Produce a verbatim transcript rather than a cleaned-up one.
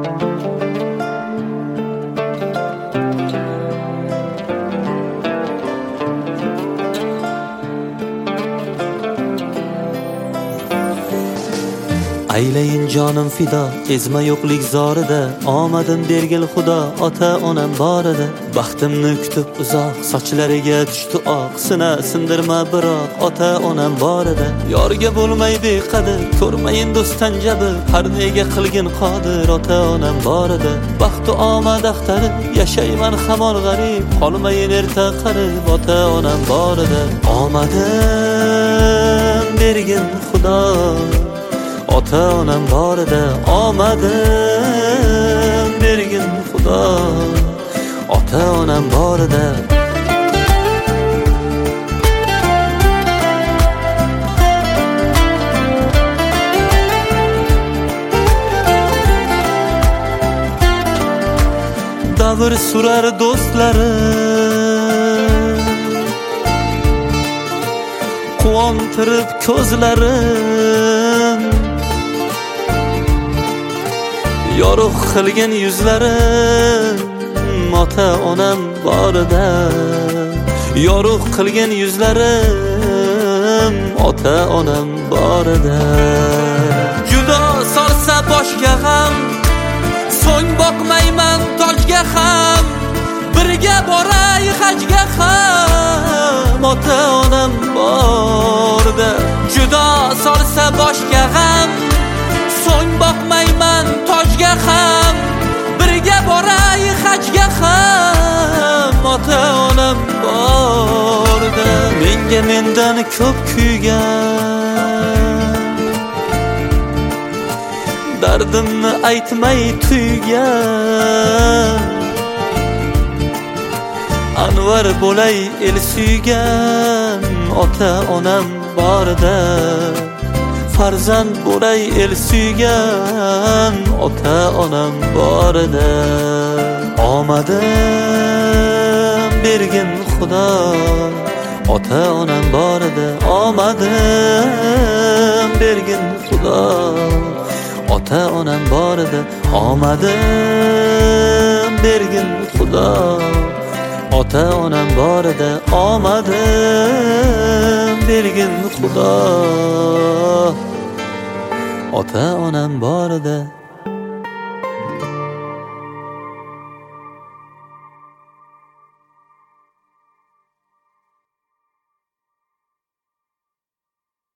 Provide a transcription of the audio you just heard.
Aylayin jonim fido, ezma yo'qlik zorida, omadim bergil xudo, ota onam borida. Baxtimni kutib uzoq, sochlariga tushdi oq, sina sindirma biroq, ota onam borida. Yorga bo'lmay beqadir, ko'rmayin do'stan jabr, har nega qilgin qodir, ota onam borida. Baxtu omad axtari, yashayman hamon g'arib, qolmayin erta qarib, ota onam borida. Omadim bergin xudo, ota onam borida, omadim bergin xudo, ota onam borida. Davr surar do'stlarim, quvontirib ko'zlarim, yorug' qilgin yuzlarim, ota onam borida. Yorug' qilgin yuzlarim, ota onam borida. Judo solsa boshga ham, so'ng boqmayman tojga ham, birga boray hajga ham, ota onam borida. Judo solsa boshga ham, so'ng boqmayman tojga ham, birga boray hajga ham, ota onam borida. Menga mendan ko'p kuygan, dardimni aytmay tuygan, anvar bo'lay el suygan, ota onam borida. Farzand bo'lay el suygan, ota onam borida. Omadim bergin xudo, ota onam borida. Omadim bergin xudo, ota onam borida. Omadim bergin xudo, ota onam borida. Omadim bergin xudo, ota onam borida.